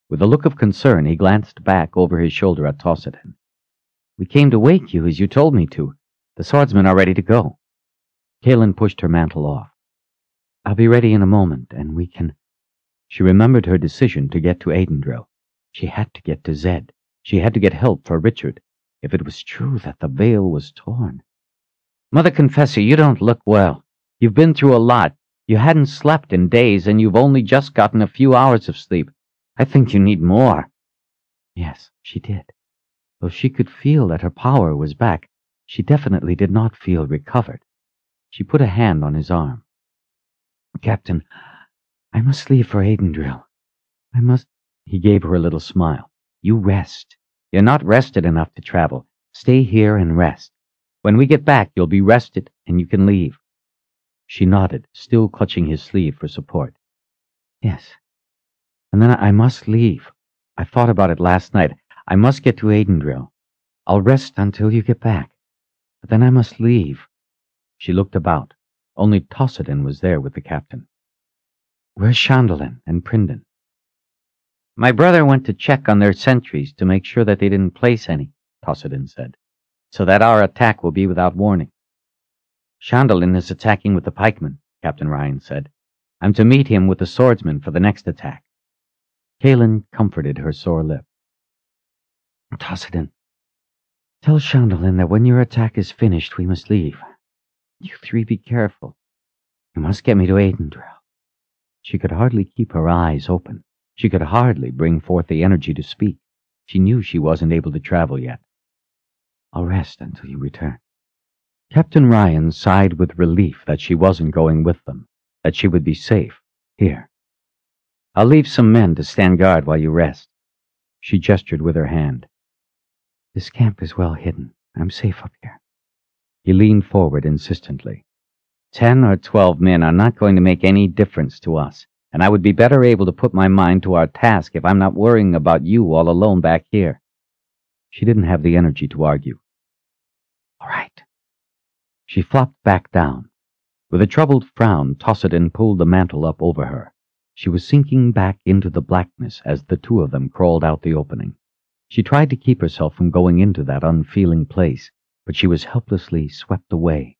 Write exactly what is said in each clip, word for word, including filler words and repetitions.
With a look of concern, he glanced back over his shoulder at Tossidin. "We came to wake you as you told me to. The swordsmen are ready to go." Kaelin pushed her mantle off. "I'll be ready in a moment, and we can—" She remembered her decision to get to Aidendrill. She had to get to Zed. She had to get help for Richard. If it was true that the veil was torn. "Mother Confessor, you don't look well. You've been through a lot. You hadn't slept in days, and you've only just gotten a few hours of sleep. I think you need more." Yes, she did. Though she could feel that her power was back, she definitely did not feel recovered. She put a hand on his arm. "Captain, I must leave for Aidendrill. I must—" He gave her a little smile. "You rest. You're not rested enough to travel. Stay here and rest. When we get back, you'll be rested and you can leave." She nodded, still clutching his sleeve for support. "Yes. And then I must leave. I thought about it last night. I must get to Aidendrill. I'll rest until you get back. But then I must leave." She looked about. Only Tossidin was there with the captain. "Where's Chandolin and Pryndon?" "My brother went to check on their sentries to make sure that they didn't place any," Tossidin said, "so that our attack will be without warning." "Chandolin is attacking with the pikemen," Captain Ryan said. "I'm to meet him with the swordsmen for the next attack." Kaelin comforted her sore lip. "Tossidin, tell Chandolin that when your attack is finished, we must leave. You three be careful. You must get me to Aidendrill." She could hardly keep her eyes open. She could hardly bring forth the energy to speak. She knew she wasn't able to travel yet. "I'll rest until you return." Captain Ryan sighed with relief that she wasn't going with them, that she would be safe here. "I'll leave some men to stand guard while you rest." She gestured with her hand. "This camp is well hidden. I'm safe up here." He leaned forward insistently. Ten or twelve men are not going to make any difference to us, and I would be better able to put my mind to our task if I'm not worrying about you all alone back here." She didn't have the energy to argue. "All right." She flopped back down. With a troubled frown, Tossidin pulled the mantle up over her. She was sinking back into the blackness as the two of them crawled out the opening. She tried to keep herself from going into that unfeeling place, but she was helplessly swept away.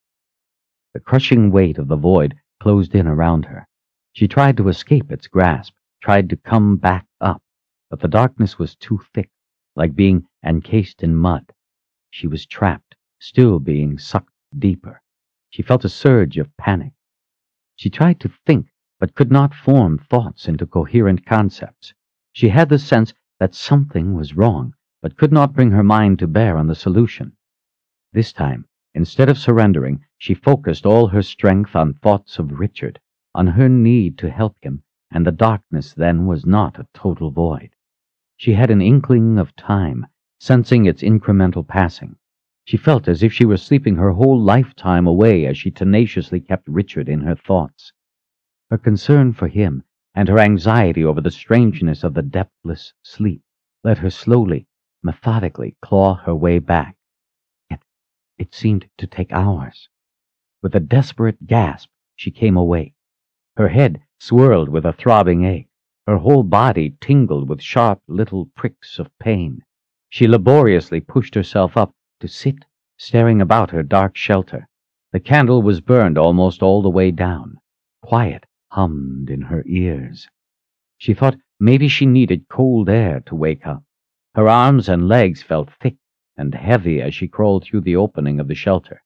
The crushing weight of the void closed in around her. She tried to escape its grasp, tried to come back up, but the darkness was too thick, like being encased in mud. She was trapped, still being sucked deeper. She felt a surge of panic. She tried to think, but could not form thoughts into coherent concepts. She had the sense that something was wrong, but could not bring her mind to bear on the solution. This time, instead of surrendering, she focused all her strength on thoughts of Richard, on her need to help him, and the darkness then was not a total void. She had an inkling of time, sensing its incremental passing. She felt as if she were sleeping her whole lifetime away as she tenaciously kept Richard in her thoughts. Her concern for him and her anxiety over the strangeness of the depthless sleep let her slowly, methodically claw her way back. Yet it seemed to take hours. With a desperate gasp, she came awake. Her head swirled with a throbbing ache. Her whole body tingled with sharp little pricks of pain. She laboriously pushed herself up to sit, staring about her dark shelter. The candle was burned almost all the way down. Quiet hummed in her ears. She thought maybe she needed cold air to wake up. Her arms and legs felt thick and heavy as she crawled through the opening of the shelter.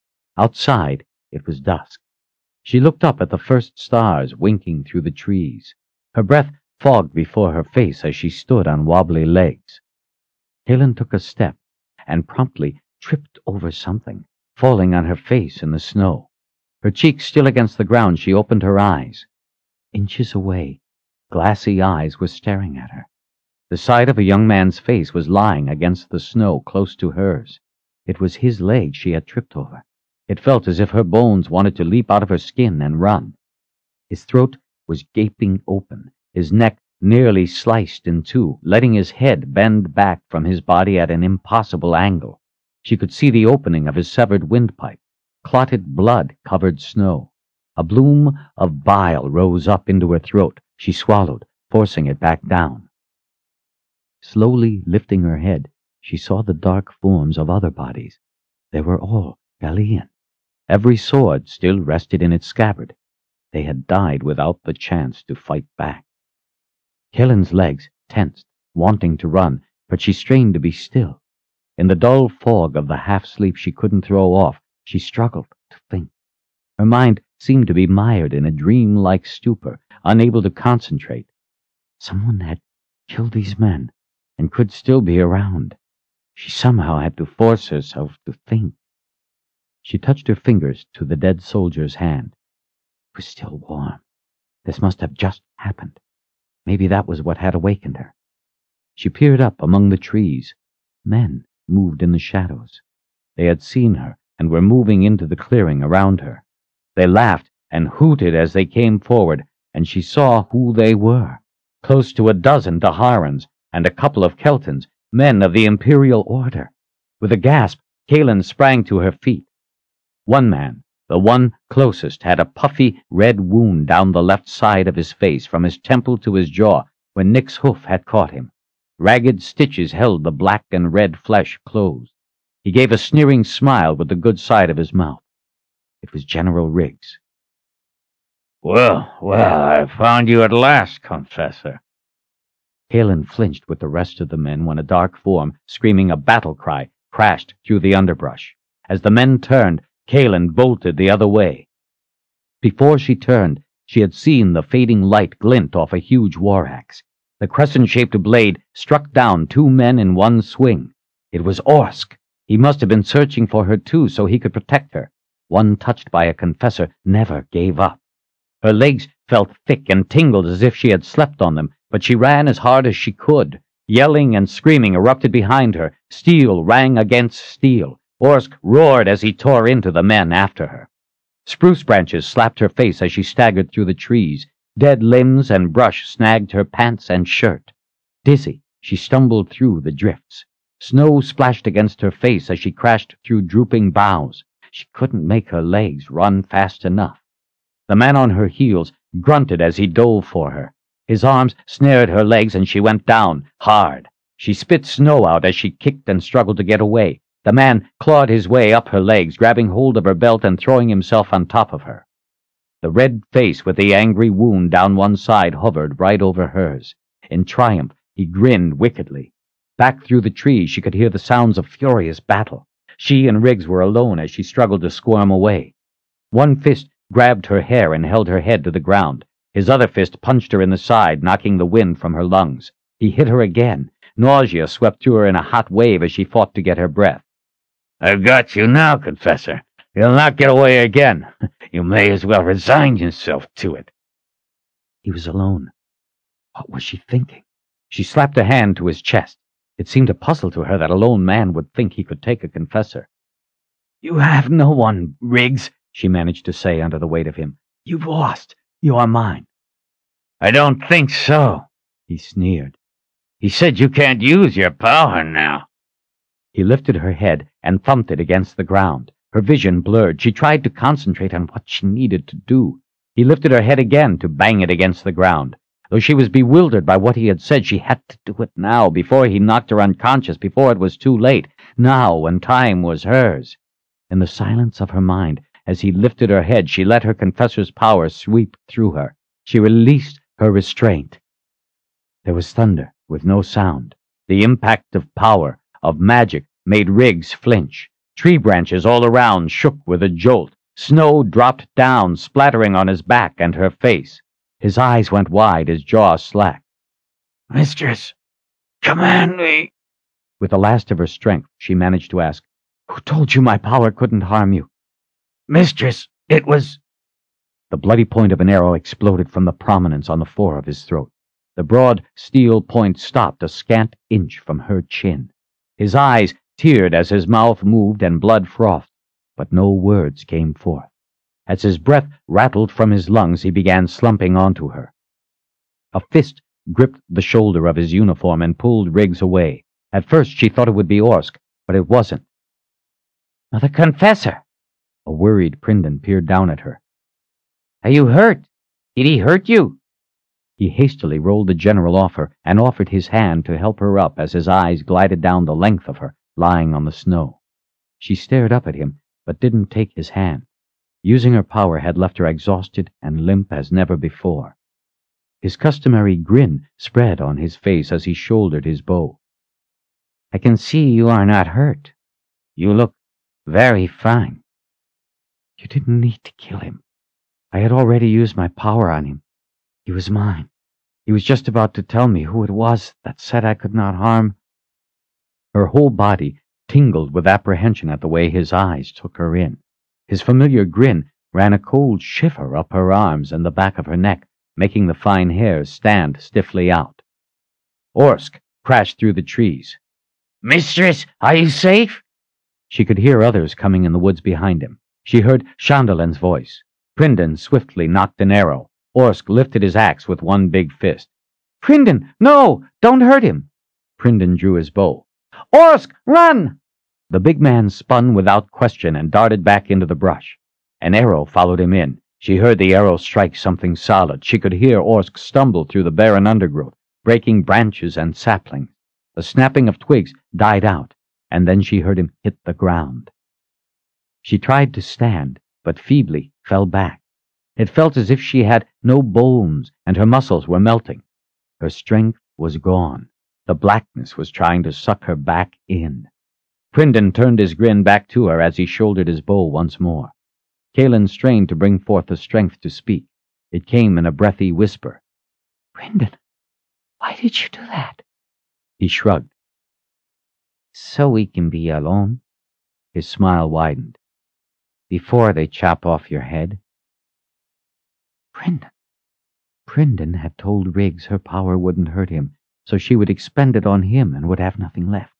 Outside, it was dusk. She looked up at the first stars winking through the trees. Her breath fogged before her face as she stood on wobbly legs. Kaelin took a step and promptly tripped over something, falling on her face in the snow. Her cheeks still against the ground, she opened her eyes. Inches away, glassy eyes were staring at her. The side of a young man's face was lying against the snow close to hers. It was his leg she had tripped over. It felt as if her bones wanted to leap out of her skin and run. His throat was gaping open, his neck nearly sliced in two, letting his head bend back from his body at an impossible angle. She could see the opening of his severed windpipe. Clotted blood covered snow. A bloom of bile rose up into her throat. She swallowed, forcing it back down. Slowly lifting her head, she saw the dark forms of other bodies. They were all Galilean. Every sword still rested in its scabbard. They had died without the chance to fight back. Kellen's legs tensed, wanting to run, but she strained to be still. In the dull fog of the half-sleep she couldn't throw off, she struggled to think. Her mind seemed to be mired in a dream-like stupor, unable to concentrate. Someone had killed these men and could still be around. She somehow had to force herself to think. She touched her fingers to the dead soldier's hand. It was still warm. This must have just happened. Maybe that was what had awakened her. She peered up among the trees. Men moved in the shadows. They had seen her and were moving into the clearing around her. They laughed and hooted as they came forward, and she saw who they were. Close to a dozen Daharans and a couple of Keltons, men of the Imperial Order. With a gasp, Kalen sprang to her feet. One man, the one closest, had a puffy red wound down the left side of his face from his temple to his jaw where Nick's hoof had caught him. Ragged stitches held the black and red flesh closed. He gave a sneering smile with the good side of his mouth. It was General Riggs. Well, well, I found you at last, Confessor. Kalen flinched with the rest of the men when a dark form, screaming a battle cry, crashed through the underbrush. As the men turned, Kalen bolted the other way. Before she turned, she had seen the fading light glint off a huge war axe. The crescent-shaped blade struck down two men in one swing. It was Orsk. He must have been searching for her too, so he could protect her. One touched by a confessor never gave up. Her legs felt thick and tingled as if she had slept on them, but she ran as hard as she could. Yelling and screaming erupted behind her. Steel rang against steel. Orsk roared as he tore into the men after her. Spruce branches slapped her face as she staggered through the trees. Dead limbs and brush snagged her pants and shirt. Dizzy, she stumbled through the drifts. Snow splashed against her face as she crashed through drooping boughs. She couldn't make her legs run fast enough. The man on her heels grunted as he dove for her. His arms snared her legs and she went down, hard. She spit snow out as she kicked and struggled to get away. The man clawed his way up her legs, grabbing hold of her belt and throwing himself on top of her. The red face with the angry wound down one side hovered right over hers. In triumph, he grinned wickedly. Back through the trees, she could hear the sounds of furious battle. She and Riggs were alone as she struggled to squirm away. One fist grabbed her hair and held her head to the ground. His other fist punched her in the side, knocking the wind from her lungs. He hit her again. Nausea swept through her in a hot wave as she fought to get her breath. I've got you now, Confessor. You'll not get away again. You may as well resign yourself to it. He was alone. What was she thinking? She slapped a hand to his chest. It seemed a puzzle to her that a lone man would think he could take a confessor. You have no one, Riggs, she managed to say under the weight of him. You've lost. You are mine. I don't think so, he sneered. He said you can't use your power now. He lifted her head and thumped it against the ground. Her vision blurred. She tried to concentrate on what she needed to do. He lifted her head again to bang it against the ground. Though she was bewildered by what he had said, she had to do it now, before he knocked her unconscious, before it was too late, now when time was hers. In the silence of her mind, as he lifted her head, she let her confessor's power sweep through her. She released her restraint. There was thunder, with no sound. The impact of power, of magic, made Riggs flinch. Tree branches all around shook with a jolt. Snow dropped down, splattering on his back and her face. His eyes went wide, his jaw slack. Mistress, command me. With the last of her strength, she managed to ask, Who told you my power couldn't harm you? Mistress, it was... The bloody point of an arrow exploded from the prominence on the fore of his throat. The broad steel point stopped a scant inch from her chin. His eyes teared as his mouth moved and blood frothed, but no words came forth. As his breath rattled from his lungs, he began slumping onto her. A fist gripped the shoulder of his uniform and pulled Riggs away. At first she thought it would be Orsk, but it wasn't. The Confessor! A worried Pryndon peered down at her. Are you hurt? Did he hurt you? He hastily rolled the general off her and offered his hand to help her up as his eyes glided down the length of her, lying on the snow. She stared up at him, but didn't take his hand. Using her power had left her exhausted and limp as never before. His customary grin spread on his face as he shouldered his bow. I can see you are not hurt. You look very fine. You didn't need to kill him. I had already used my power on him. He was mine. He was just about to tell me who it was that said I could not harm. Her whole body tingled with apprehension at the way his eyes took her in. His familiar grin ran a cold shiver up her arms and the back of her neck, making the fine hairs stand stiffly out. Orsk crashed through the trees. Mistress, are you safe? She could hear others coming in the woods behind him. She heard Chandalin's voice. Pryndon swiftly knocked an arrow. Orsk lifted his axe with one big fist. Pryndon, no! Don't hurt him! Pryndon drew his bow. Orsk, run! The big man spun without question and darted back into the brush. An arrow followed him in. She heard the arrow strike something solid. She could hear Orsk stumble through the barren undergrowth, breaking branches and saplings. The snapping of twigs died out, and then she heard him hit the ground. She tried to stand, but feebly fell back. It felt as if she had no bones, and her muscles were melting. Her strength was gone. The blackness was trying to suck her back in. Pryndon turned his grin back to her as he shouldered his bow once more. Kaelin strained to bring forth the strength to speak. It came in a breathy whisper. Pryndon, why did you do that? He shrugged. So we can be alone. His smile widened. Before they chop off your head. Pryndon. Pryndon had told Riggs her power wouldn't hurt him, so she would expend it on him and would have nothing left.